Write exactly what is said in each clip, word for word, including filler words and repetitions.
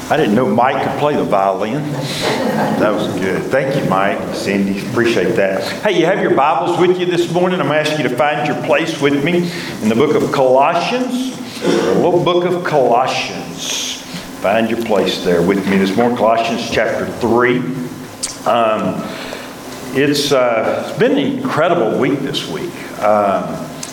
I didn't know Mike could play the violin. That was good. Thank you, Mike, Cindy. Appreciate that. Hey, you have your Bibles with you this morning. I'm going to ask you to find your place with me in the book of Colossians, the little book of Colossians. Find your place there with me this morning. Colossians chapter three. Um, it's, uh, it's been an incredible week this week. Um,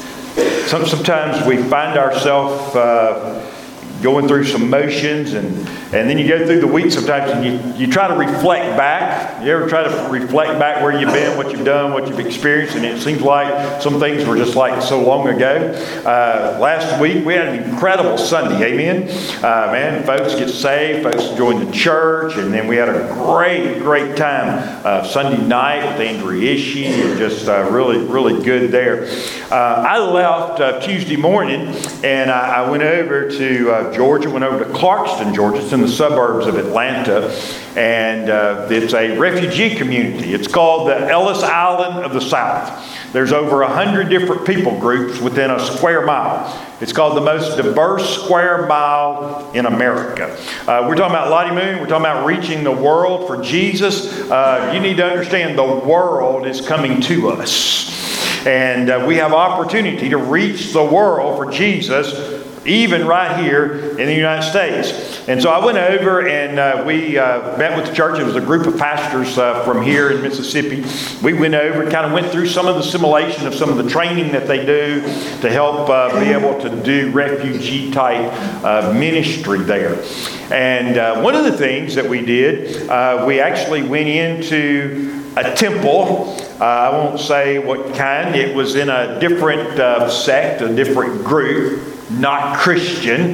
some, sometimes we find ourselves uh, going through some motions, and, and then you go through the week sometimes and you, you try to reflect back. You ever try to reflect back where you've been, what you've done, what you've experienced, and it seems like some things were just like so long ago. Uh, last week we had an incredible Sunday, amen? Uh, man, folks get saved, folks join the church, and then we had a great, great time uh, Sunday night with Andrea Ishii, and just uh, really, really good there. Uh, I left uh, Tuesday morning, and I, I went over to uh, Georgia, went over to Clarkston, Georgia. It's in the suburbs of Atlanta, and uh, it's a refugee community. It's called the Ellis Island of the South. There's over a hundred different people groups within a square mile. It's called the most diverse square mile in America. Uh, we're talking about Lottie Moon. We're talking about reaching the world for Jesus. Uh, you need to understand the world is coming to us. And uh, we have opportunity to reach the world for Jesus, even right here in the United States. And so I went over and uh, we uh, met with the church. It was a group of pastors uh, from here in Mississippi. We went over and kind of went through some of the simulation of some of the training that they do to help uh, be able to do refugee type uh, ministry there. And uh, one of the things that we did, uh, we actually went into a temple. Uh, I won't say what kind. It was in a different uh, sect, a different group, not Christian.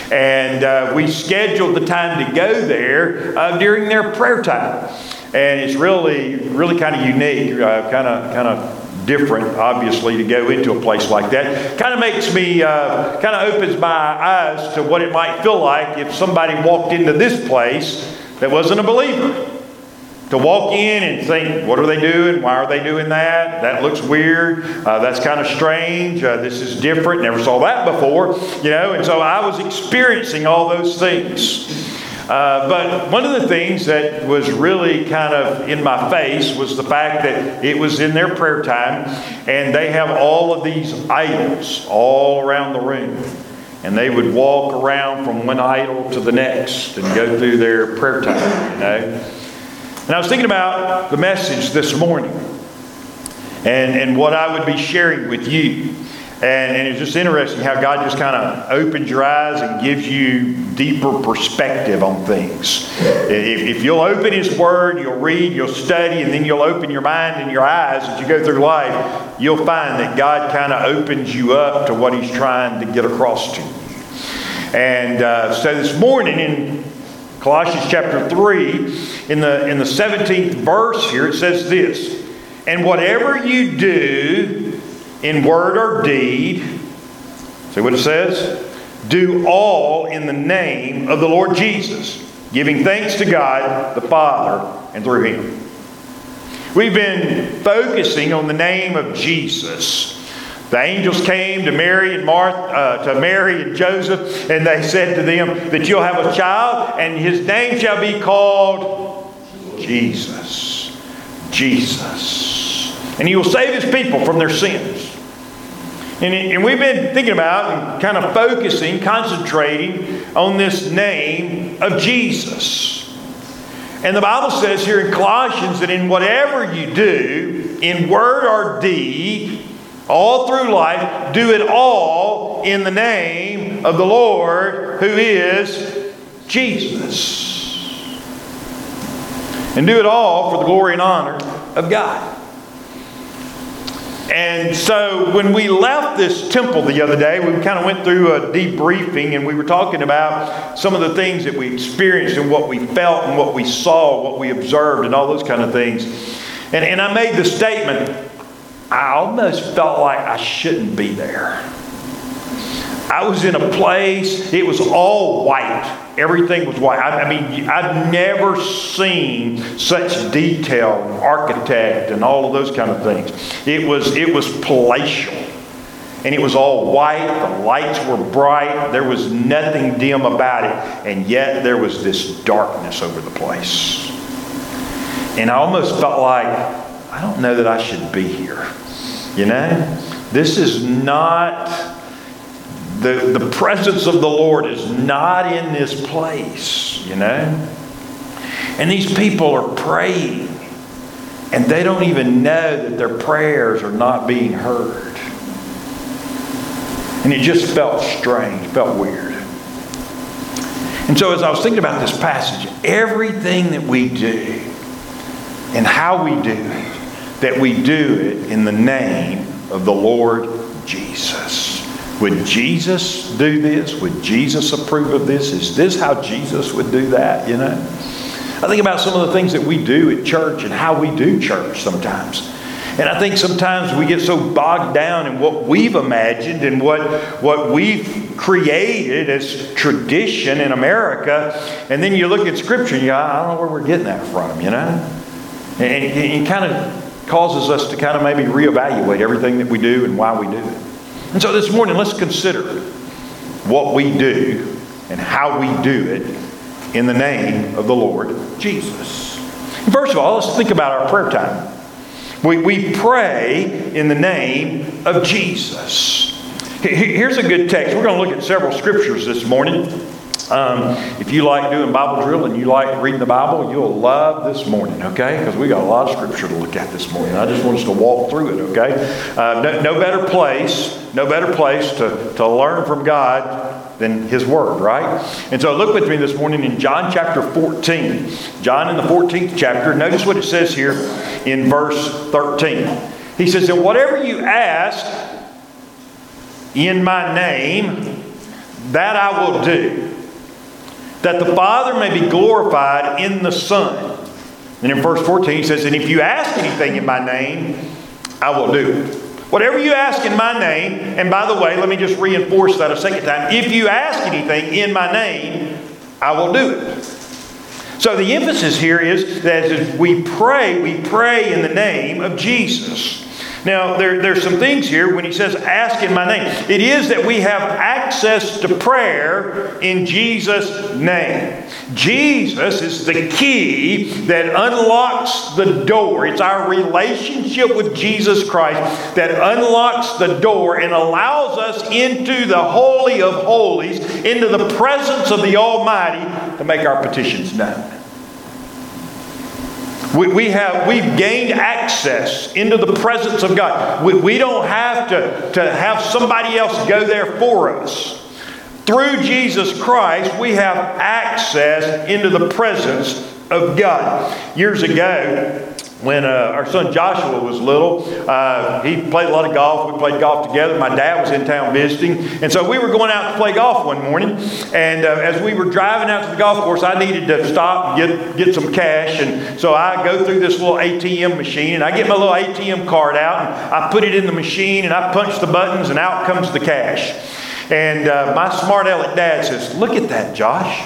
And uh, we scheduled the time to go there uh, during their prayer time. And it's really, really kind of unique, uh, kind of, kind of different, obviously, to go into a place like that. Kind of makes me, uh, kind of opens my eyes to what it might feel like if somebody walked into this place that wasn't a believer. To walk in and think, what are they doing? Why are they doing that? That looks weird. Uh, that's kind of strange. Uh, this is different. Never saw that before. You know, and so I was experiencing all those things. Uh, but one of the things that was really kind of in my face was the fact that it was in their prayer time, and they have all of these idols all around the room. And they would walk around from one idol to the next and go through their prayer time, you know. And I was thinking about the message this morning and, and what I would be sharing with you. And, and it's just interesting how God just kind of opens your eyes and gives you deeper perspective on things. If, if you'll open His Word, you'll read, you'll study, and then you'll open your mind and your eyes as you go through life, you'll find that God kind of opens you up to what He's trying to get across to you. And uh, so this morning in Colossians chapter three, in the in the seventeenth verse here, it says this: and whatever you do in word or deed, see what it says? Do all in the name of the Lord Jesus, giving thanks to God the Father and through Him. We've been focusing on the name of Jesus. The angels came to Mary and Martha, uh, to Mary and Joseph, and they said to them that you'll have a child, and his name shall be called Jesus. Jesus. And He will save His people from their sins. And, it, and we've been thinking about and kind of focusing, concentrating on this name of Jesus. And the Bible says here in Colossians that in whatever you do, in word or deed, all through life, do it all in the name of the Lord, who is Jesus. And do it all for the glory and honor of God. And so when we left this temple the other day, we kind of went through a debriefing, and we were talking about some of the things that we experienced and what we felt and what we saw, what we observed, and all those kind of things. And, and I made the statement, I almost felt like I shouldn't be there. I was in a place, it was all white. Everything was white. I, I mean, I've never seen such detail, architect, and all of those kind of things. It was, it was palatial. And it was all white. The lights were bright. There was nothing dim about it. And yet there was this darkness over the place. And I almost felt like, I don't know that I should be here. You know? This is not, the, the presence of the Lord is not in this place. You know? And these people are praying. And they don't even know that their prayers are not being heard. And it just felt strange, felt weird. And so as I was thinking about this passage, everything that we do and how we do it, that we do it in the name of the Lord Jesus. Would Jesus do this? Would Jesus approve of this? Is this how Jesus would do that, you know? I think about some of the things that we do at church and how we do church sometimes. And I think sometimes we get so bogged down in what we've imagined and what, what we've created as tradition in America. And then you look at Scripture and you go, I don't know where we're getting that from, you know? And it, it kind of causes us to kind of maybe reevaluate everything that we do and why we do it. And so this morning, let's consider what we do and how we do it in the name of the Lord Jesus. First of all, let's think about our prayer time. We, we pray in the name of Jesus. Here's a good text. We're going to look at several scriptures this morning. Um, if you like doing Bible drill and you like reading the Bible, you'll love this morning, okay? Because we got a lot of scripture to look at this morning. I just want us to walk through it, okay? Uh, no, no better place, no better place to, to learn from God than His Word, right? And so look with me this morning in John chapter fourteen. John in the fourteenth chapter. Notice what it says here in verse thirteen. He says, and whatever you ask in my name, that I will do, that the Father may be glorified in the Son. And in verse fourteen he says, and if you ask anything in my name, I will do it. Whatever you ask in my name, and by the way, let me just reinforce that a second time. If you ask anything in my name, I will do it. So the emphasis here is that as we pray, we pray in the name of Jesus. Now, there, there's some things here when he says, ask in my name. It is that we have access to prayer in Jesus' name. Jesus is the key that unlocks the door. It's our relationship with Jesus Christ that unlocks the door and allows us into the Holy of Holies, into the presence of the Almighty to make our petitions known. We, we have, we've gained access into the presence of God. We, we don't have to, to have somebody else go there for us. Through Jesus Christ, we have access into the presence of God. Years ago, when uh, our son Joshua was little, uh, he played a lot of golf. We played golf together. My dad was in town visiting. And so we were going out to play golf one morning. And uh, as we were driving out to the golf course, I needed to stop and get, get some cash. And so I go through this little A T M machine. And I get my little A T M card out. And I put it in the machine. And I punch the buttons. And out comes the cash. And uh, my smart aleck dad says, look at that, Josh.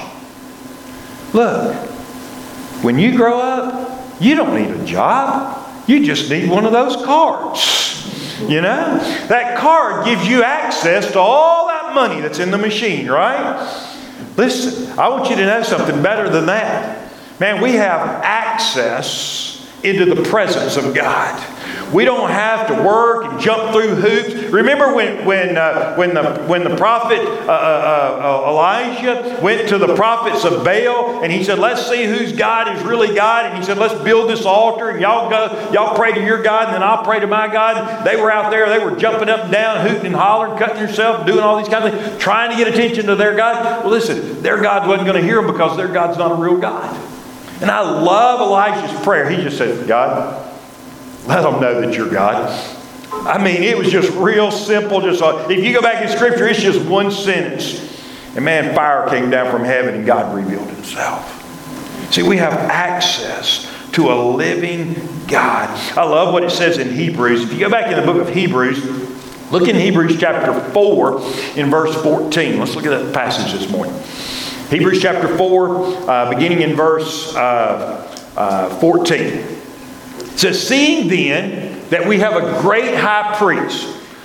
Look, when you grow up, you don't need a job. You just need one of those cards. You know? That card gives you access to all that money that's in the machine, right? Listen, I want you to know something better than that. Man, we have access into the presence of God. We don't have to work and jump through hoops. Remember when when uh, when the when the prophet uh, uh, uh, Elijah went to the prophets of Baal and he said, "Let's see whose God is really God." And he said, "Let's build this altar and y'all go, y'all pray to your God, and then I'll pray to my God." They were out there, they were jumping up and down, hooting and hollering, cutting themselves, doing all these kind of things, trying to get attention to their God. Well, listen, their God wasn't going to hear them because their God's not a real God. And I love Elijah's prayer. He just said, "God, let them know that you're God." I mean, it was just real simple. Just uh, if you go back in Scripture, it's just one sentence. And man, fire came down from heaven and God revealed Himself. See, we have access to a living God. I love what it says in Hebrews. If you go back in the book of Hebrews, look in Hebrews chapter four in verse fourteen. Let's look at that passage this morning. Hebrews chapter four, uh, beginning in verse uh, uh, fourteen. It says, "Seeing then that we have a great high priest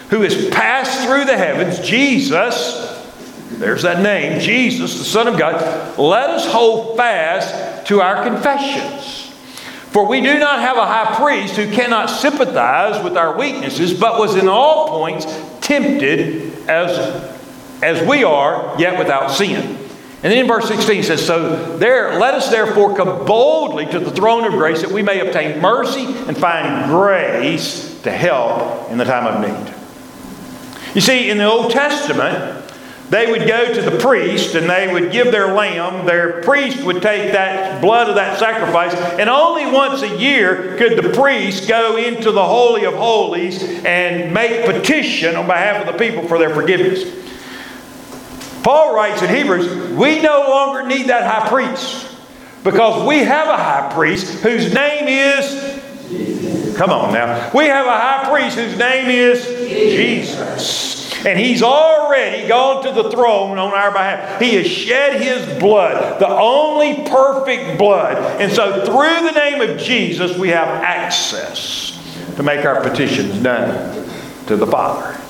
who has passed through the heavens, Jesus, there's that name, Jesus, the Son of God, let us hold fast to our confessions. For we do not have a high priest who cannot sympathize with our weaknesses, but was in all points tempted as, as we are, yet without sin. And then in verse sixteen it says, So there, let us therefore come boldly to the throne of grace, that we may obtain mercy and find grace to help in the time of need. You see, in the Old Testament, they would go to the priest and they would give their lamb. Their priest would take that blood of that sacrifice, and only once a year could the priest go into the Holy of Holies and make petition on behalf of the people for their forgiveness. Paul writes in Hebrews, we no longer need that high priest, because we have a high priest whose name is Jesus. Come on now. We have a high priest whose name is Jesus. And He's already gone to the throne on our behalf. He has shed His blood, the only perfect blood. And so through the name of Jesus, we have access to make our petitions known to the Father.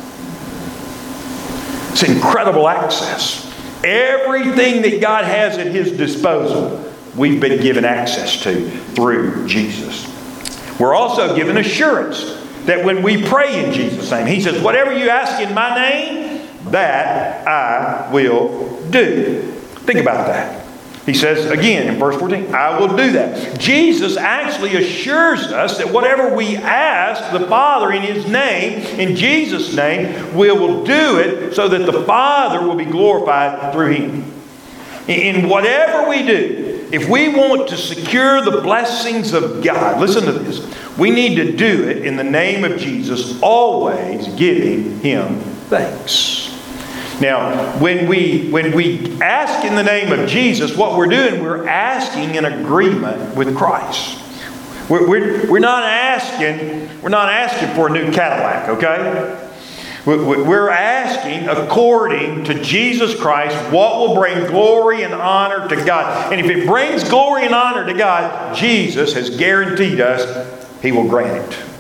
It's incredible access. Everything that God has at His disposal, we've been given access to through Jesus. We're also given assurance that when we pray in Jesus' name, He says, whatever you ask in my name, that I will do. Think about that. He says again in verse fourteen, I will do that. Jesus actually assures us that whatever we ask the Father in His name, in Jesus' name, we will do it so that the Father will be glorified through Him. In whatever we do, if we want to secure the blessings of God, listen to this, we need to do it in the name of Jesus, always giving Him thanks. Now, when we when we ask in the name of Jesus, what we're doing, we're asking in agreement with Christ. We're, we're, we're not asking, we're not asking for a new Cadillac, okay? We're asking according to Jesus Christ what will bring glory and honor to God. And if it brings glory and honor to God, Jesus has guaranteed us He will grant it.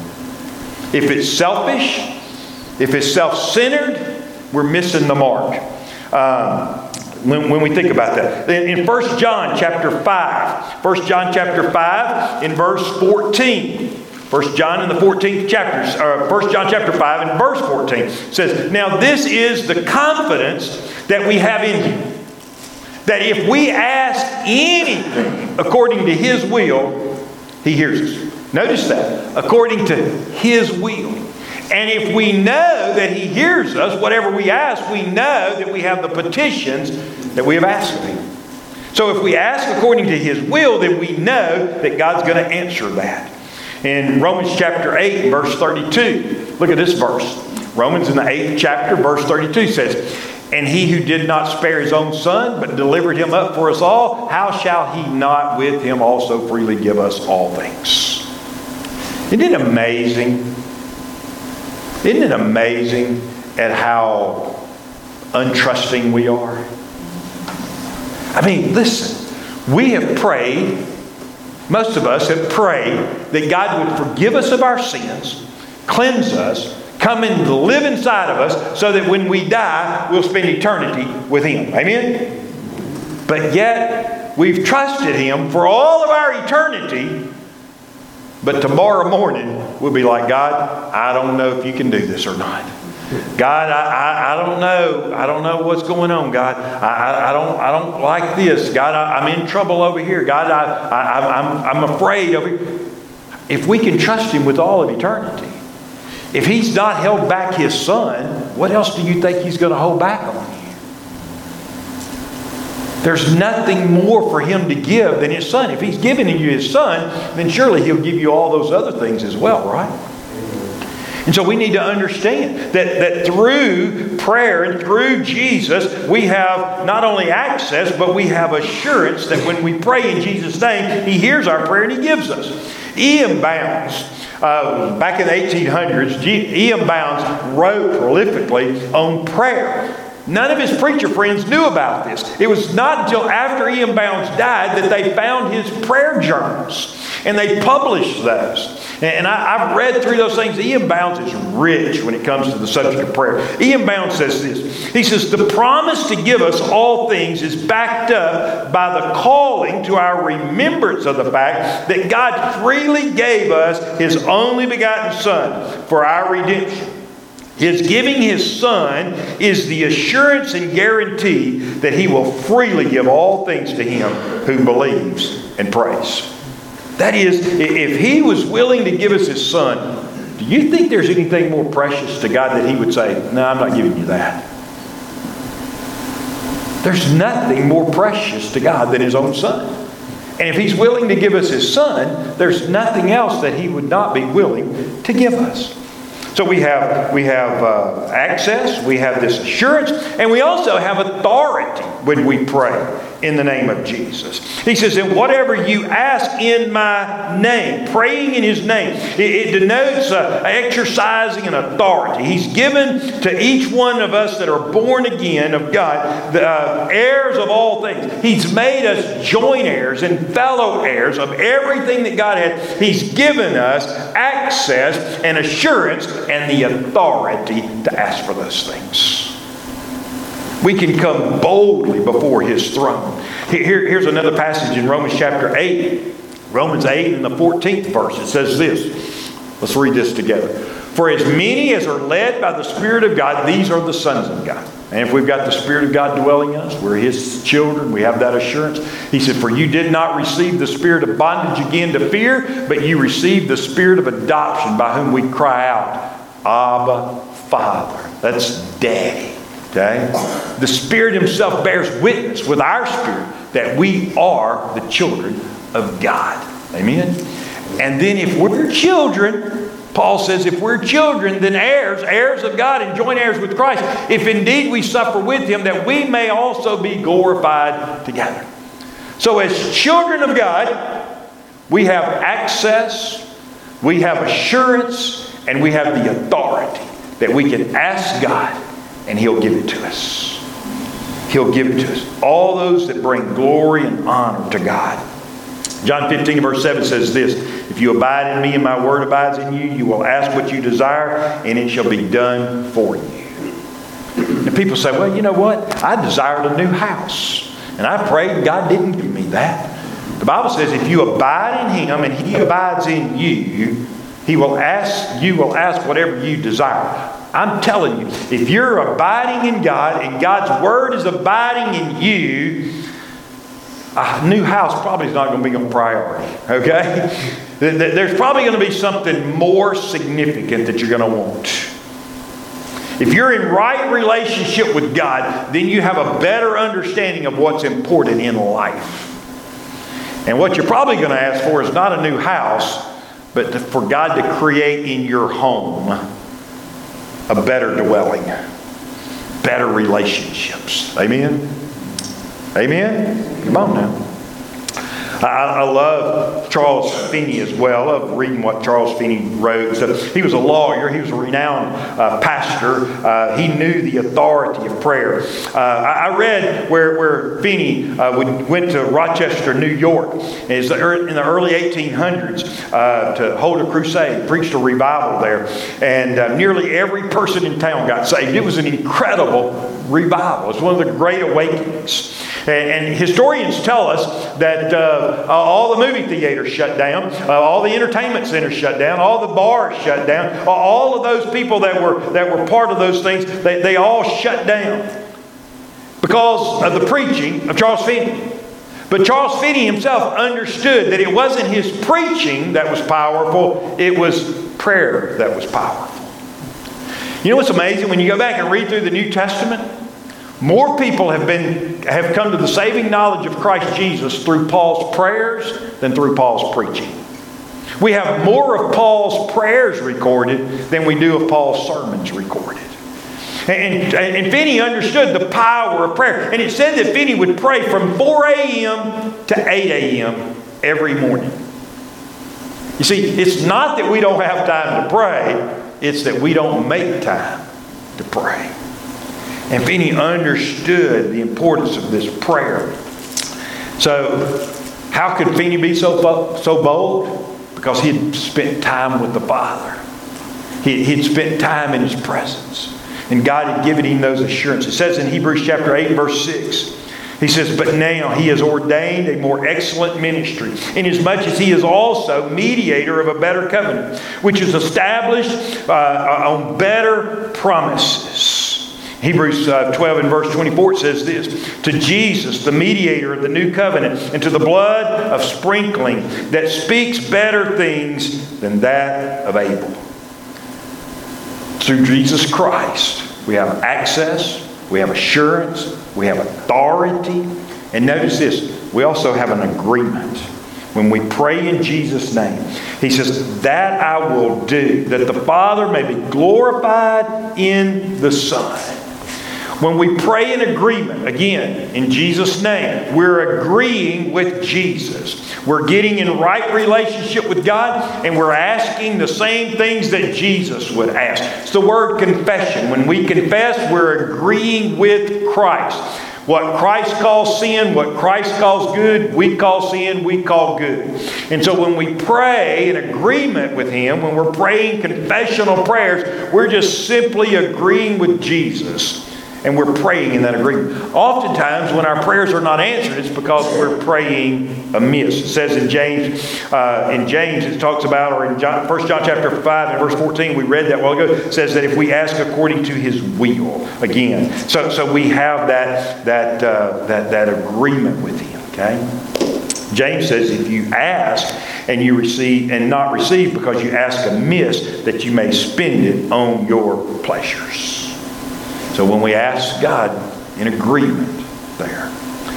If it's selfish, if it's self-centered, we're missing the mark. Um, when, when we think about that. In, in First John chapter five, First John chapter five in verse fourteen. First John in the fourteenth chapter, or First John chapter five and verse fourteen says, Now this is the confidence that we have in Him, that if we ask anything according to His will, He hears us. Notice that. According to His will. And if we know that He hears us, whatever we ask, we know that we have the petitions that we have asked of Him. So if we ask according to His will, then we know that God's going to answer that. In Romans chapter eight, verse thirty-two, look at this verse. Romans in the eighth chapter, verse thirty-two says, And He who did not spare His own Son, but delivered Him up for us all, how shall He not with Him also freely give us all things? Isn't it amazing? Isn't it amazing at how untrusting we are? I mean, listen, we have prayed, most of us have prayed that God would forgive us of our sins, cleanse us, come and live inside of us so that when we die, we'll spend eternity with Him. Amen? But yet, we've trusted Him for all of our eternity. But tomorrow morning, we'll be like, God, I don't know if you can do this or not. God, I, I, I don't know. I don't know what's going on, God. I, I, I don't I don't like this. God, I, I'm in trouble over here. God, I, I, I'm, I'm afraid over here. If we can trust Him with all of eternity, if He's not held back His Son, what else do you think He's going to hold back on you? There's nothing more for Him to give than His Son. If He's giving you His Son, then surely He'll give you all those other things as well, right? And so we need to understand that, that through prayer and through Jesus, we have not only access, but we have assurance that when we pray in Jesus' name, He hears our prayer and He gives us. E M Bounds, uh, back in the eighteen hundreds, E M Bounds wrote prolifically on prayer. None of his preacher friends knew about this. It was not until after E M Bounds died that they found his prayer journals. And they publish those. And I, I've read through those things. E M. Bounds is rich when it comes to the subject of prayer. E M. Bounds says this. He says, the promise to give us all things is backed up by the calling to our remembrance of the fact that God freely gave us His only begotten Son for our redemption. His giving His Son is the assurance and guarantee that He will freely give all things to him who believes and prays. That is, if He was willing to give us His Son, do you think there's anything more precious to God that He would say, no, I'm not giving you that? There's nothing more precious to God than His own Son. And if He's willing to give us His Son, there's nothing else that He would not be willing to give us. So we have, we have uh, access, we have this assurance, and we also have authority when we pray in the name of Jesus. He says, and whatever you ask in my name, praying in His name, it, it denotes uh, exercising an authority. He's given to each one of us that are born again of God, the uh, heirs of all things. He's made us joint heirs and fellow heirs of everything that God has. He's given us access and assurance and the authority to ask for those things. We can come boldly before His throne. Here, here's another passage in Romans chapter eight. Romans eight and the fourteenth verse. It says this. Let's read this together. For as many as are led by the Spirit of God, these are the sons of God. And if we've got the Spirit of God dwelling in us, we're His children, we have that assurance. He said, for you did not receive the spirit of bondage again to fear, but you received the spirit of adoption, by whom we cry out, Abba, Father. That's Daddy. Okay? The Spirit Himself bears witness with our spirit that we are the children of God. Amen? And then if we're children, Paul says, if we're children, then heirs, heirs of God and joint heirs with Christ, if indeed we suffer with Him, that we may also be glorified together. So as children of God, we have access, we have assurance, and we have the authority that we can ask God, and He'll give it to us. He'll give it to us. All those that bring glory and honor to God. John fifteen verse seven says this, if you abide in me and my word abides in you, you will ask what you desire, and it shall be done for you. And people say, well, you know what? I desired a new house. And I prayed and God didn't give me that. The Bible says if you abide in Him and He abides in you, He will ask, you will ask whatever you desire. I'm telling you, if you're abiding in God and God's Word is abiding in you, a new house probably is not going to be a priority. Okay? There's probably going to be something more significant that you're going to want. If you're in right relationship with God, then you have a better understanding of what's important in life. And what you're probably going to ask for is not a new house, but for God to create in your home a better dwelling, better relationships. Amen? Amen? Come on now. I, I love Charles Finney as well. I love reading what Charles Finney wrote. So he was a lawyer. He was a renowned uh, pastor. Uh, he knew the authority of prayer. Uh, I, I read where, where Finney uh, would, went to Rochester, New York in the early eighteen hundreds uh, to hold a crusade, preached a revival there. And uh, nearly every person in town got saved. It was an incredible revival. It's one of the great awakenings. And, and historians tell us that uh, all the movie theaters shut down, uh, all the entertainment centers shut down, all the bars shut down, all of those people that were that were part of those things, they, they all shut down because of the preaching of Charles Finney. But Charles Finney himself understood that it wasn't his preaching that was powerful, it was prayer that was powerful. You know what's amazing? When you go back and read through the New Testament, more people have been have come to the saving knowledge of Christ Jesus through Paul's prayers than through Paul's preaching. We have more of Paul's prayers recorded than we do of Paul's sermons recorded. And, and Finney understood the power of prayer. And it said that Finney would pray from four a.m. to eight a.m. every morning. You see, it's not that we don't have time to pray. It's that we don't make time to pray. And Finney understood the importance of this prayer. So, How could Feeney be so, so bold? Because he had spent time with the Father. He had spent time in His presence. And God had given him those assurances. It says in Hebrews chapter eight, verse six, He says, but now He has ordained a more excellent ministry, inasmuch as He is also mediator of a better covenant, which is established uh, on better promises. Hebrews uh, twelve and verse twenty-four, it says this, to Jesus, the mediator of the new covenant, and to the blood of sprinkling that speaks better things than that of Abel. Through Jesus Christ, we have access, we have assurance, we have authority. And notice this, we also have an agreement. When we pray in Jesus' name, He says, that I will do, that the Father may be glorified in the Son. When we pray in agreement, again, in Jesus' name, we're agreeing with Jesus. We're getting in right relationship with God, and we're asking the same things that Jesus would ask. It's the word confession. When we confess, we're agreeing with Christ. What Christ calls sin, what Christ calls good, we call sin, we call good. And so when we pray in agreement with Him, when we're praying confessional prayers, we're just simply agreeing with Jesus. And we're praying in that agreement. Oftentimes, when our prayers are not answered, it's because we're praying amiss. It says in James, uh, in James, it talks about, or in John, First John chapter five and verse fourteen, we read that a while ago. It says that if we ask according to His will, again, so so we have that that uh, that that agreement with Him. Okay. James says, if you ask and you receive and not receive because you ask amiss, that you may spend it on your pleasures. So when we ask God in agreement there.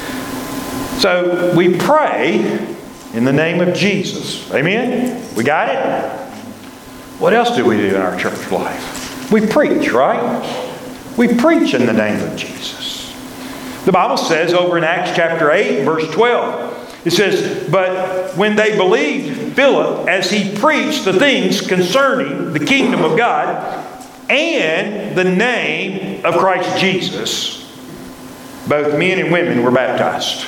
So we pray in the name of Jesus. Amen? We got it? What else do we do in our church life? We preach, right? We preach in the name of Jesus. The Bible says over in Acts chapter eight, verse twelve, it says, but when they believed Philip as he preached the things concerning the kingdom of God, and the name of Christ Jesus, both men and women were baptized.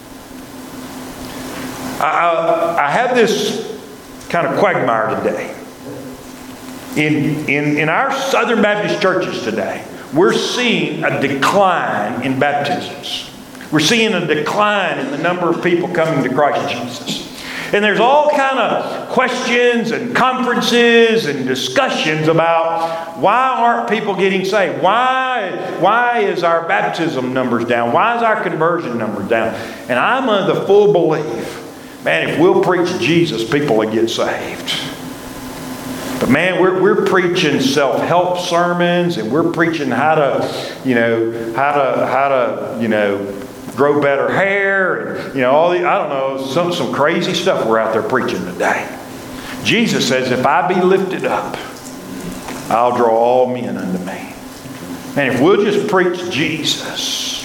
I, I, I have this kind of quagmire today. In, in, in our Southern Baptist churches today, we're seeing a decline in baptisms. We're seeing a decline in the number of people coming to Christ Jesus. And there's all kind of questions and conferences and discussions about why aren't people getting saved? Why, why is our baptism numbers down? Why is our conversion numbers down? And I'm of the full belief, man, if we'll preach Jesus, people will get saved. But man, we're, we're preaching self-help sermons, and we're preaching how to, you know, how to, how to, you know, grow better hair, and you know, all the, I don't know, some, some crazy stuff we're out there preaching today. Jesus says, if I be lifted up, I'll draw all men unto me. And if we'll just preach Jesus,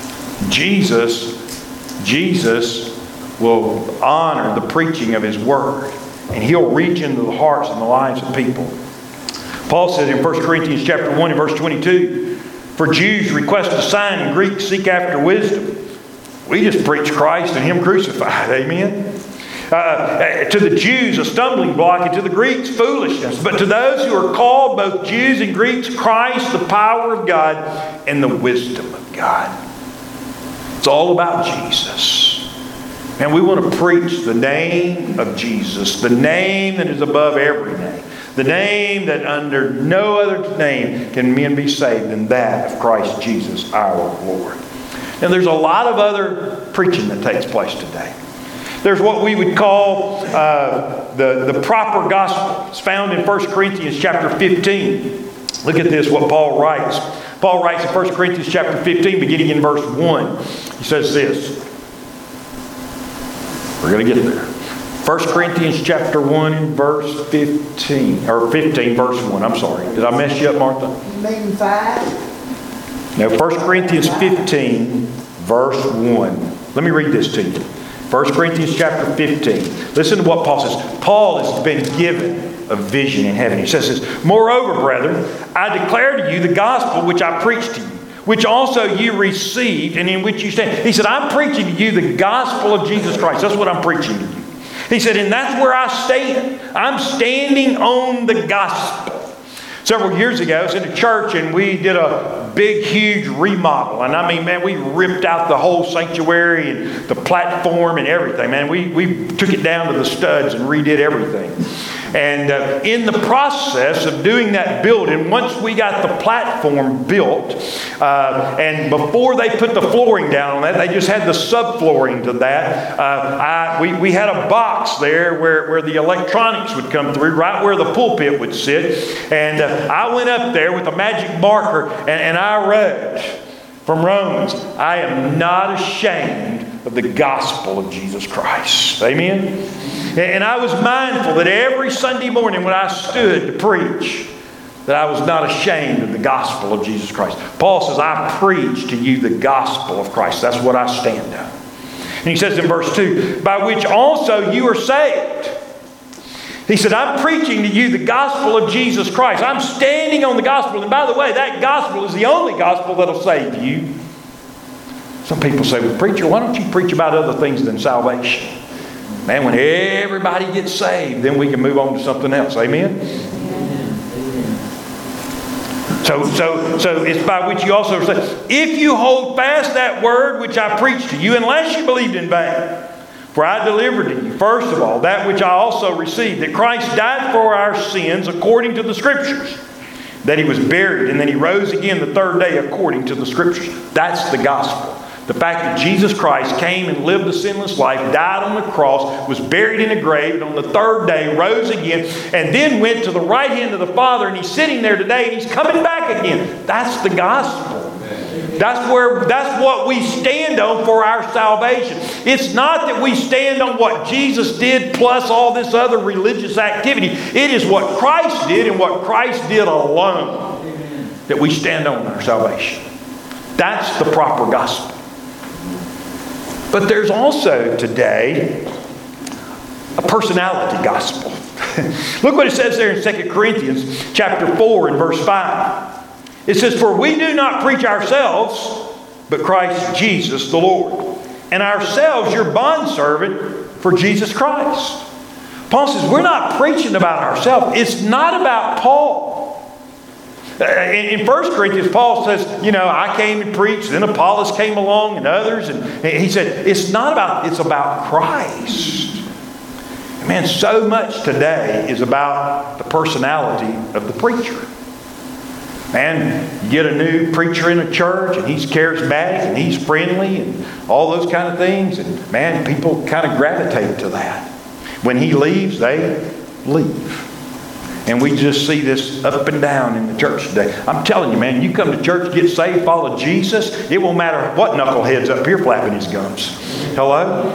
Jesus, Jesus will honor the preaching of His Word. And He'll reach into the hearts and the lives of people. Paul said in First Corinthians chapter one and verse twenty-two, for Jews request a sign and Greeks seek after wisdom. We just preach Christ and Him crucified. Amen? Uh, to the Jews, a stumbling block, and to the Greeks, foolishness. But to those who are called, both Jews and Greeks, Christ, the power of God and the wisdom of God. It's all about Jesus. And we want to preach the name of Jesus, the name that is above every name. The name that under no other name can men be saved than that of Christ Jesus our Lord. And there's a lot of other preaching that takes place today. There's what we would call uh, the, the proper gospel. It's found in First Corinthians chapter fifteen. Look at this, what Paul writes. Paul writes in First Corinthians chapter fifteen, beginning in verse one. He says this. We're going to get there. First Corinthians chapter one and verse fifteen. Or fifteen, verse one. I'm sorry. Did I mess you up, Martha? You mean five? No, First Corinthians fifteen, verse one. Let me read this to you. First Corinthians chapter fifteen. Listen to what Paul says. Paul has been given a vision in heaven. He says this, moreover, brethren, I declare to you the gospel which I preached to you, which also you received and in which you stand. He said, I'm preaching to you the gospel of Jesus Christ. That's what I'm preaching to you. He said, and that's where I stand. I'm standing on the gospel. Several years ago, I was in a church and we did a big, huge remodel. And I mean, man, we ripped out the whole sanctuary and the platform and everything. Man, we, we took it down to the studs and redid everything. And uh, in the process of doing that building, once we got the platform built, uh, and before they put the flooring down on that, they just had the subflooring to that. Uh, I, we, we had a box there where, where the electronics would come through, right where the pulpit would sit. And uh, I went up there with a magic marker and, and I wrote from Romans, I am not ashamed of the gospel of Jesus Christ. Amen? And I was mindful that every Sunday morning when I stood to preach, that I was not ashamed of the gospel of Jesus Christ. Paul says, I preach to you the gospel of Christ. That's what I stand on. And he says in verse two, by which also you are saved. He said, I'm preaching to you the gospel of Jesus Christ. I'm standing on the gospel. And by the way, that gospel is the only gospel that'll save you. Some people say, well, preacher, why don't you preach about other things than salvation? Man, when everybody gets saved, then we can move on to something else. Amen? So, so, so it's by which you also say, if you hold fast that word which I preached to you, unless you believed in vain. For I delivered to you, first of all, that which I also received, that Christ died for our sins according to the Scriptures, that He was buried, and then He rose again the third day according to the Scriptures. That's the gospel. The fact that Jesus Christ came and lived a sinless life, died on the cross, was buried in a grave, and on the third day rose again, and then went to the right hand of the Father, and He's sitting there today, and He's coming back again. That's the gospel. That's where, that's what we stand on for our salvation. It's not that we stand on what Jesus did plus all this other religious activity. It is what Christ did and what Christ did alone that we stand on in our salvation. That's the proper gospel. But there's also today a personality gospel. Look what it says there in Second Corinthians chapter four and verse five. It says, for we do not preach ourselves, but Christ Jesus the Lord, and ourselves your bondservant for Jesus Christ. Paul says, we're not preaching about ourselves. It's not about Paul. In First Corinthians, Paul says, you know, I came and preached, then Apollos came along and others. And he said, it's not about, it's about Christ. Man, so much today is about the personality of the preacher. Man, you get a new preacher in a church and he's charismatic and he's friendly and all those kind of things. And man, people kind of gravitate to that. When he leaves, they leave. And we just see this up and down in the church today. I'm telling you, man, you come to church, get saved, follow Jesus, it won't matter what knucklehead's up here flapping his gums. Hello?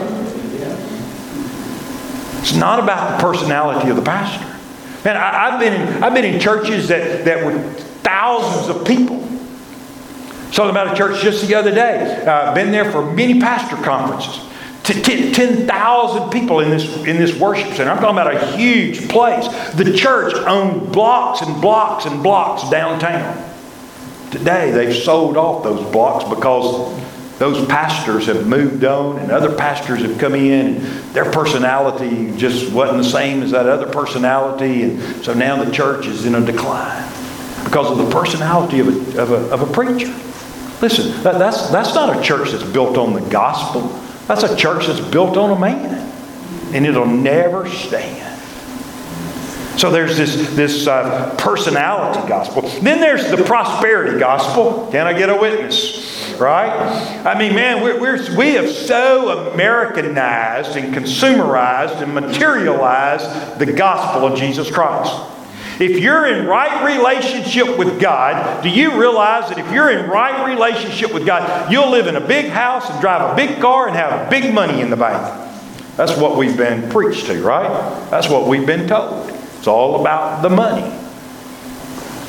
It's not about the personality of the pastor. Man, I, I've been in, I've been in churches that, that were thousands of people. Talking about a church just the other day. Uh, been there for many pastor conferences. ten thousand people in this in this worship center. I'm talking about a huge place. The church owned blocks and blocks and blocks downtown. Today they've sold off those blocks because those pastors have moved on and other pastors have come in and their personality just wasn't the same as that other personality, and so now the church is in a decline because of the personality of a, of a, of a preacher. Listen, that, that's, that's not a church that's built on the gospel. That's a church that's built on a man. And it'll never stand. So there's this, this uh, personality gospel. Then there's the prosperity gospel. Can I get a witness? Right? I mean, man, we're, we're, we have so Americanized and consumerized and materialized the gospel of Jesus Christ. If you're in right relationship with God, do you realize that if you're in right relationship with God, you'll live in a big house and drive a big car and have big money in the bank? That's what we've been preached to, right? That's what we've been told. It's all about the money.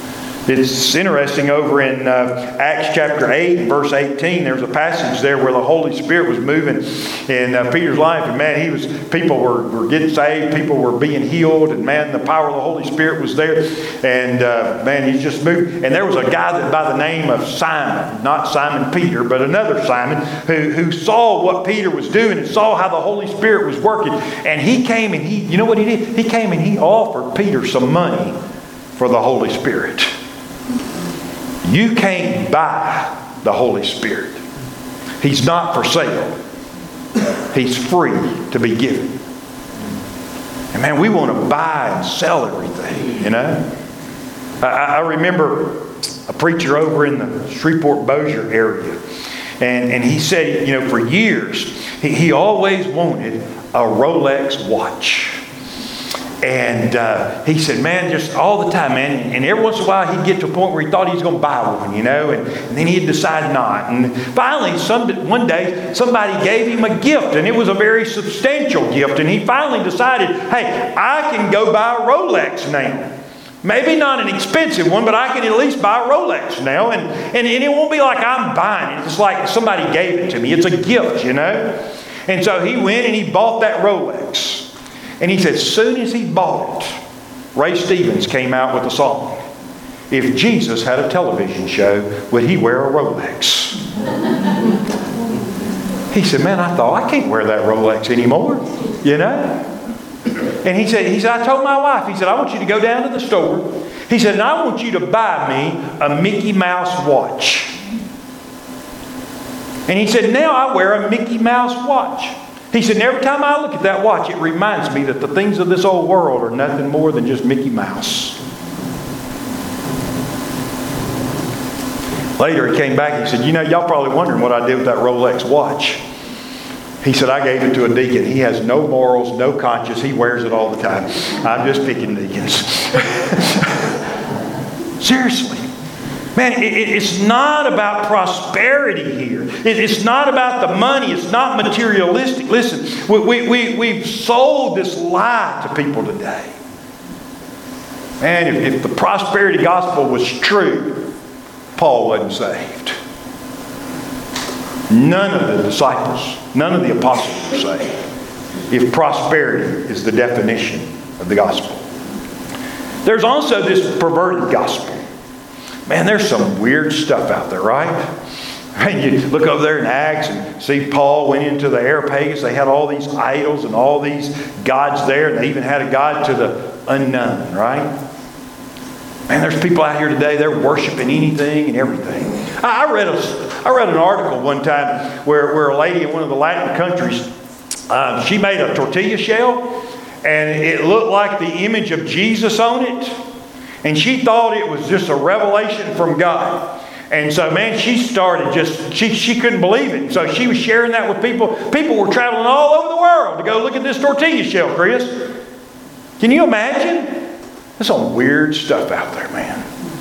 It's interesting over in uh, Acts chapter eight, verse eighteen, there's a passage there where the Holy Spirit was moving in uh, Peter's life. And man, he was people were, were getting saved, people were being healed, and man, the power of the Holy Spirit was there. And uh, man, he's just moved. And there was a guy that by the name of Simon, not Simon Peter, but another Simon, who, who saw what Peter was doing and saw how the Holy Spirit was working. And he came and he, you know what he did? He came and he offered Peter some money for the Holy Spirit. You can't buy the Holy Spirit. He's not for sale. He's free to be given. And man, we want to buy and sell everything, you know. I, I remember a preacher over in the Shreveport-Bossier area. And, and he said, you know, for years, he, he always wanted a Rolex watch. And uh, he said, man, just all the time, man. And every once in a while, he'd get to a point where he thought he was going to buy one, you know. And, and then he'd decide not. And finally, some one day, somebody gave him a gift. And it was a very substantial gift. And he finally decided, hey, I can go buy a Rolex now. Maybe not an expensive one, but I can at least buy a Rolex now. And, and, and it won't be like I'm buying it. It's like somebody gave it to me. It's a gift, you know. And so he went and he bought that Rolex. And he said, as soon as he bought it, Ray Stevens came out with a song. If Jesus had a television show, would he wear a Rolex? He said, man, I thought, I can't wear that Rolex anymore. You know? And he said, he said, I told my wife, he said, I want you to go down to the store. He said, and I want you to buy me a Mickey Mouse watch. And he said, now I wear a Mickey Mouse watch. He said, and every time I look at that watch, it reminds me that the things of this old world are nothing more than just Mickey Mouse. Later he came back, he said, you know, y'all probably wondering what I did with that Rolex watch. He said, I gave it to a deacon. He has no morals, no conscience. He wears it all the time. I'm just picking deacons. Seriously. Man, it, it, it's not about prosperity here. It, it's not about the money. It's not materialistic. Listen, we, we, we, we've sold this lie to people today. Man, if, if the prosperity gospel was true, Paul wasn't saved. None of the disciples, none of the apostles were saved. If prosperity is the definition of the gospel. There's also this perverted gospel. Man, there's some weird stuff out there, right? I mean, you look over there in Acts and see Paul went into the Areopagus. They had all these idols and all these gods there. And they even had a god to the unknown, right? Man, there's people out here today, they're worshiping anything and everything. I read a, I read an article one time where, where a lady in one of the Latin countries, um, she made a tortilla shell. And it looked like the image of Jesus on it. And she thought it was just a revelation from God. And so, man, she started just, she, she couldn't believe it. So she was sharing that with people. People were traveling all over the world to go look at this tortilla shell, Chris. Can you imagine? There's some weird stuff out there, man.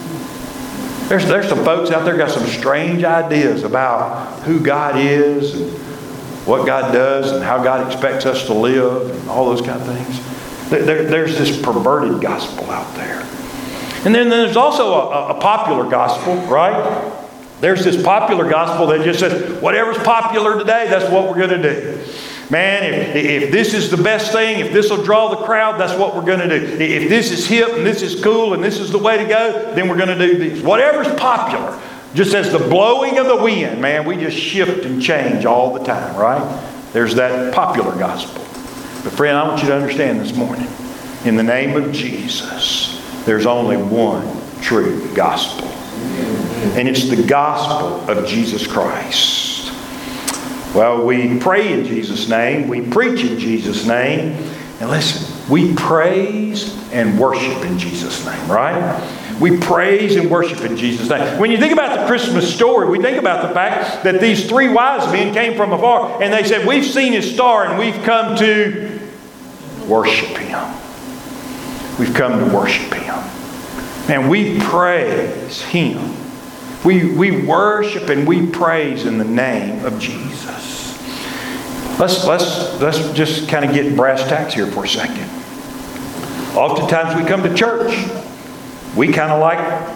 There's, there's some folks out there got some strange ideas about who God is and what God does and how God expects us to live and all those kind of things. There, there's this perverted gospel out there. And then there's also a, a popular gospel, right? There's this popular gospel that just says, whatever's popular today, that's what we're going to do. Man, if, if this is the best thing, if this will draw the crowd, that's what we're going to do. If this is hip and this is cool and this is the way to go, then we're going to do this. Whatever's popular, just as the blowing of the wind, man, we just shift and change all the time, right? There's that popular gospel. But friend, I want you to understand this morning, in the name of Jesus, there's only one true gospel. And it's the gospel of Jesus Christ. Well, we pray in Jesus' name. We preach in Jesus' name. And listen, we praise and worship in Jesus' name, right? We praise and worship in Jesus' name. When you think about the Christmas story, we think about the fact that these three wise men came from afar and they said, we've seen His star and we've come to worship Him. We've come to worship Him. And we praise Him. We, we worship and we praise in the name of Jesus. Let's, let's, let's just kind of get brass tacks here for a second. Oftentimes we come to church. We kind of like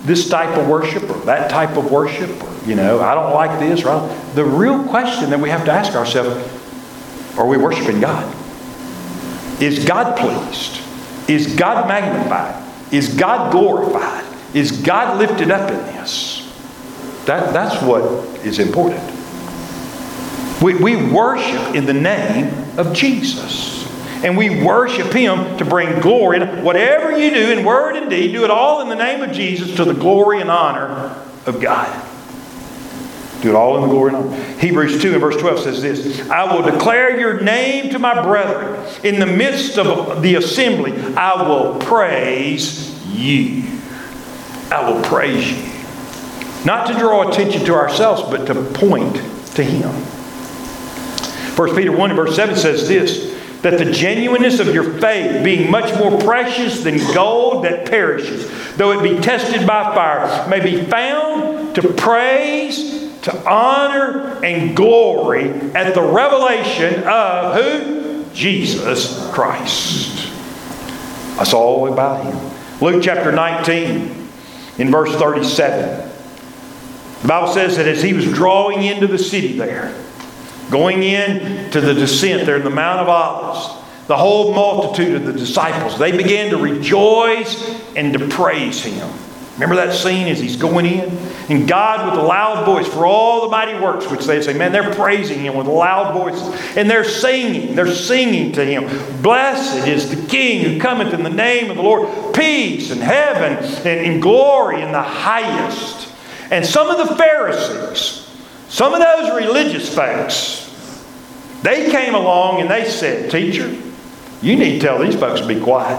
this type of worship or that type of worship, or, you know, I don't like this. Or I don't. The real question that we have to ask ourselves, are we worshiping God? Is God pleased? Is God magnified? Is God glorified? Is God lifted up in this? That, that's what is important. We, we worship in the name of Jesus. And we worship Him to bring glory. And whatever you do in word and deed, do it all in the name of Jesus to the glory and honor of God. Do it all in the glory and honor. Hebrews two and verse twelve says this, I will declare your name to my brethren. In the midst of the assembly, I will praise you. I will praise you. Not to draw attention to ourselves, but to point to Him. First Peter one and verse seven says this, that the genuineness of your faith, being much more precious than gold that perishes, though it be tested by fire, may be found to praise, to honor, and glory at the revelation of who? Jesus Christ. That's all about Him. Luke chapter nineteen, in verse thirty-seven. The Bible says that as He was drawing into the city there, going in to the descent there in the Mount of Olives, the whole multitude of the disciples, they began to rejoice and to praise Him. Remember that scene as He's going in? And God with a loud voice for all the mighty works, which they say, man, they're praising Him with loud voices. And they're singing. They're singing to Him. Blessed is the King who cometh in the name of the Lord. Peace and heaven and, and glory in the highest. And some of the Pharisees, some of those religious folks, they came along and they said, Teacher, you need to tell these folks to be quiet.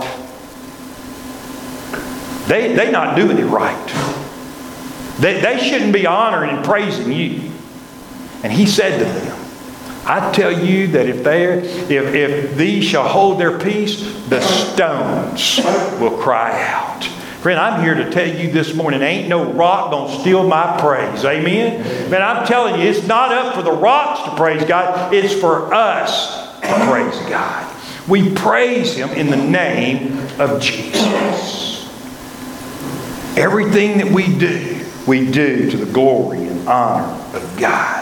They, they're not doing it right. They, they shouldn't be honoring and praising you. And He said to them, I tell you that if, if, if these shall hold their peace, the stones will cry out. Friend, I'm here to tell you this morning, ain't no rock gonna steal my praise. Amen? Man, I'm telling you, it's not up for the rocks to praise God. It's for us to praise God. We praise Him in the name of Jesus. Everything that we do, we do to the glory and honor of God.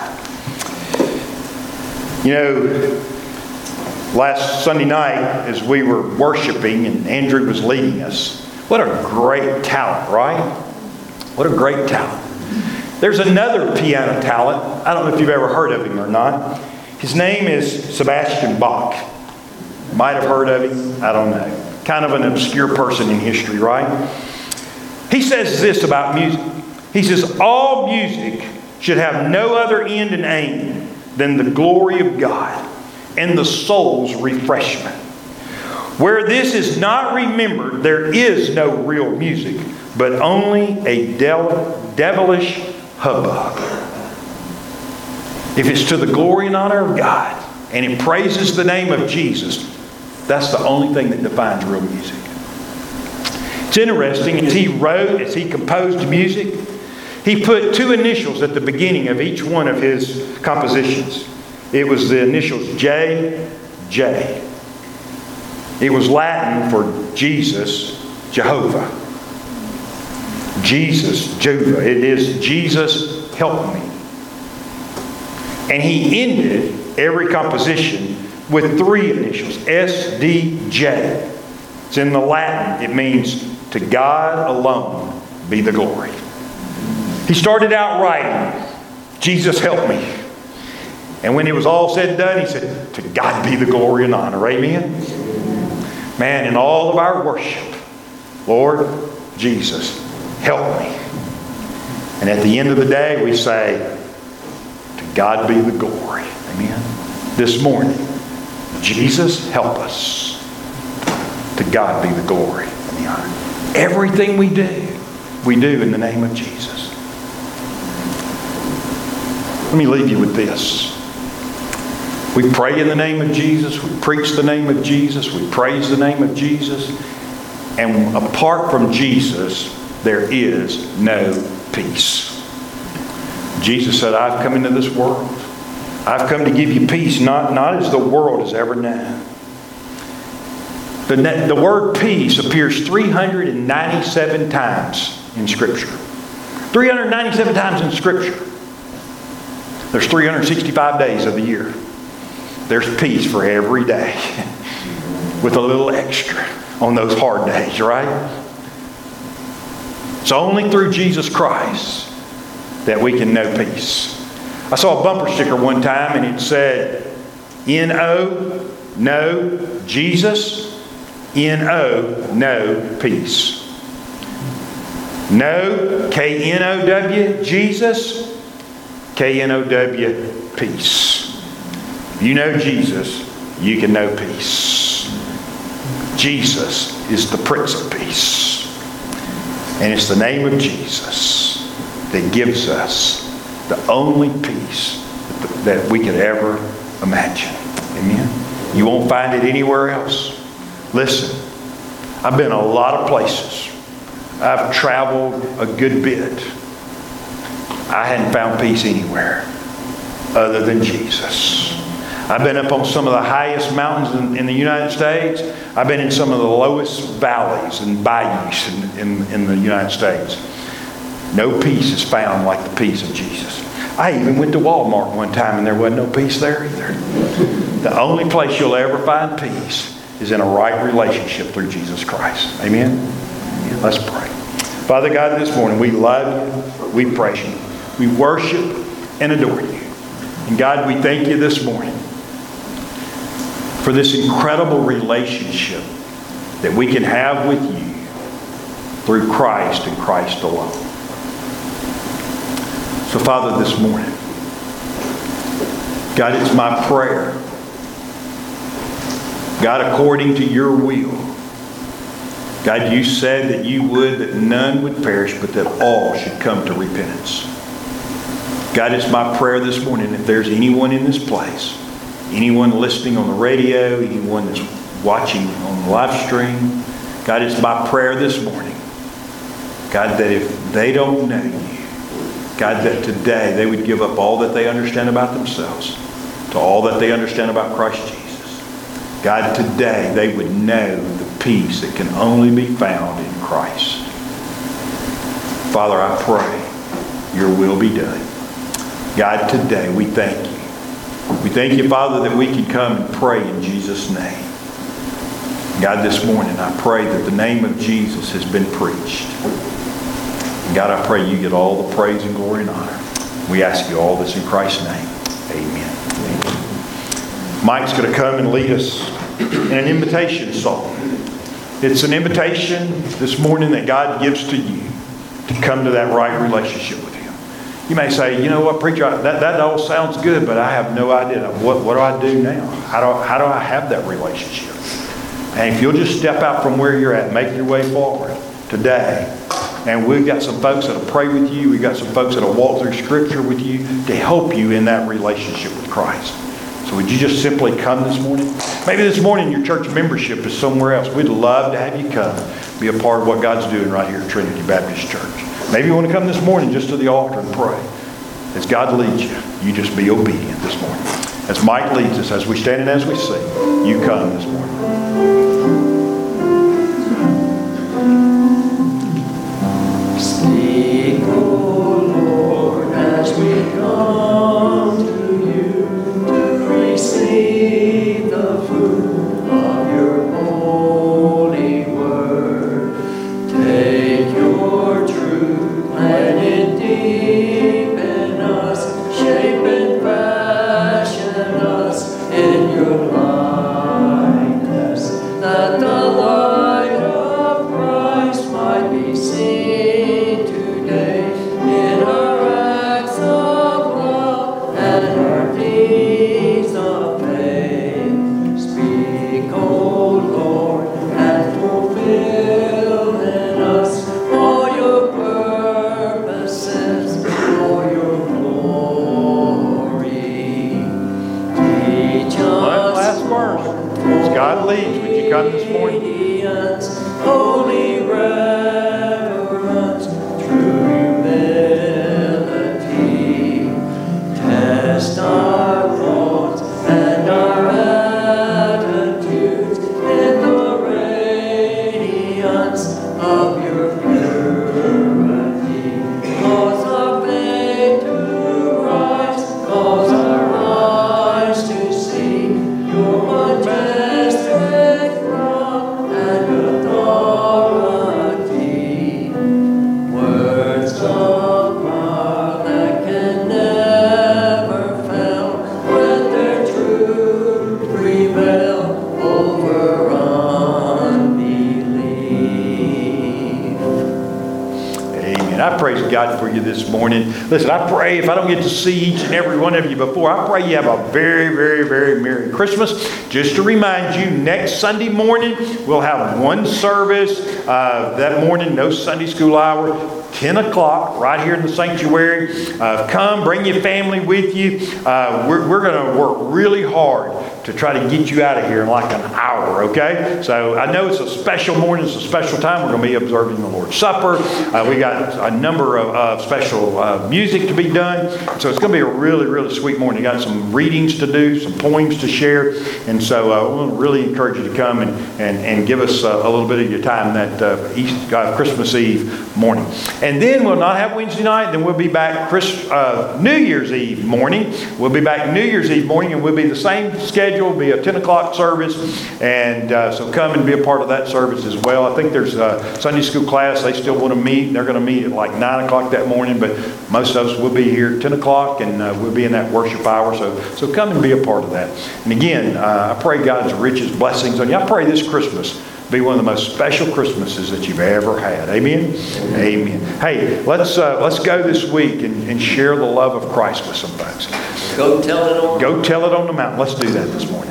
You know, last Sunday night as we were worshiping and Andrew was leading us, what a great talent, right? What a great talent. There's another piano talent. I don't know if you've ever heard of him or not. His name is Sebastian Bach. Might have heard of him. I don't know. Kind of an obscure person in history, right? He says this about music. He says, all music should have no other end and aim than the glory of God and the soul's refreshment. Where this is not remembered, there is no real music, but only a del- devilish hubbub. If it's to the glory and honor of God, and it praises the name of Jesus, that's the only thing that defines real music. It's interesting, as he wrote, as he composed music, he put two initials at the beginning of each one of his compositions. It was the initials J, J. It was Latin for Jesus, Jehovah. Jesus, Jehovah. It is Jesus, help me. And he ended every composition with three initials, S D J. It's in the Latin. It means, to God alone be the glory. He started out writing, Jesus, help me. And when it was all said and done, he said, to God be the glory and honor. Amen? Man, in all of our worship, Lord Jesus, help me. And at the end of the day, we say, to God be the glory. Amen? This morning, Jesus, help us. To God be the glory and the honor. Everything we do, we do in the name of Jesus. Let me leave you with this. We pray in the name of Jesus. We preach the name of Jesus. We praise the name of Jesus. And apart from Jesus, there is no peace. Jesus said, I've come into this world. I've come to give you peace, not, not as the world has ever known. The, the word peace appears three hundred ninety-seven times in Scripture. three hundred ninety-seven times in Scripture. There's three hundred sixty-five days of the year. There's peace for every day. With a little extra on those hard days, right? It's only through Jesus Christ that we can know peace. I saw a bumper sticker one time and it said, N O, no Jesus, N O, no peace. No, K N O W, Jesus, K N O W, peace. If you know Jesus, you can know peace. Jesus is the Prince of Peace. And it's the name of Jesus that gives us the only peace that we could ever imagine. Amen? You won't find it anywhere else. Listen, I've been a lot of places. I've traveled a good bit. I hadn't found peace anywhere other than Jesus. I've been up on some of the highest mountains in, in the United States. I've been in some of the lowest valleys and bayous in, in, in the United States. No peace is found like the peace of Jesus. I even went to Walmart one time and there wasn't no peace there either. The only place you'll ever find peace is in a right relationship through Jesus Christ. Amen? Let's pray. Father God, this morning we love you, we praise you, we worship and adore you. And God, we thank you this morning for this incredible relationship that we can have with you through Christ and Christ alone. So Father, this morning, God, it's my prayer, God, according to your will, God, you said that you would, that none would perish, but that all should come to repentance. God, it's my prayer this morning, if there's anyone in this place, anyone listening on the radio, anyone that's watching on the live stream, God, it's my prayer this morning, God, that if they don't know you, God, that today they would give up all that they understand about themselves to all that they understand about Christ Jesus. God, today they would know the peace that can only be found in Christ. Father, I pray your will be done. God, today we thank you. We thank you, Father, that we can come and pray in Jesus' name. God, this morning I pray that the name of Jesus has been preached. And God, I pray you get all the praise and glory and honor. We ask you all this in Christ's name. Amen. Amen. Mike's going to come and lead us in an invitation song. It's an invitation this morning that God gives to you to come to that right relationship with Him. You may say, you know what, preacher, that, that all sounds good, but I have no idea. What, what do I do now? How do, how do I have that relationship? And if you'll just step out from where you're at, make your way forward today. And we've got some folks that'll pray with you. We've got some folks that'll walk through Scripture with you to help you in that relationship with Christ. So would you just simply come this morning? Maybe this morning your church membership is somewhere else. We'd love to have you come, be a part of what God's doing right here at Trinity Baptist Church. Maybe you want to come this morning just to the altar and pray. As God leads you, you just be obedient this morning. As Mike leads us, as we stand and as we sing, you come this morning. Speak, O Lord, as we come to you to receive the fruit of your holy word. Take your truth, let it deepen us, shape and fashion us in your likeness, that the light of Christ might be seen today in our acts of love and our deeds of faith. Speak, O Lord, and fulfill in us all your purposes for your glory. Teach us, Last verse. As God leads, would you come this morning? obedience, holy reverence, true humility. Test our thoughts and our attitudes in the God for you this morning. Listen, I pray if I don't get to see each and every one of you before, I pray you have a very, very, very Merry Christmas. Just to remind you, next Sunday morning, we'll have one service. Uh, that morning, no Sunday school hour. ten o'clock right here in the sanctuary. Uh, come, bring your family with you. Uh, we're we're going to work really hard to try to get you out of here in like an hour, okay? So I know it's a special morning, it's a special time. We're going to be observing the Lord's Supper. Uh, we got a number of uh, special uh, music to be done. So it's going to be a really, really sweet morning. We got some readings to do, some poems to share. And so uh, we want to really encourage you to come and, and, and give us uh, a little bit of your time that uh, East, uh, Christmas Eve morning. And then we'll not have Wednesday night. Then we'll be back Chris, uh, New Year's Eve morning. We'll be back New Year's Eve morning, and we'll be the same schedule. It'll be a ten o'clock service. And uh, so come and be a part of that service as well. I think there's a Sunday school class. They still want to meet. They're going to meet at like nine o'clock that morning. But most of us will be here at ten o'clock, and uh, we'll be in that worship hour. So, so come and be a part of that. And again, uh, I pray God's richest blessings on you. I pray this Christmas be one of the most special Christmases that you've ever had. Amen? Amen. Amen. Hey, let's uh, let's go this week and, and share the love of Christ with some folks. Go tell it on. Go tell it on the mountain. Let's do that this morning.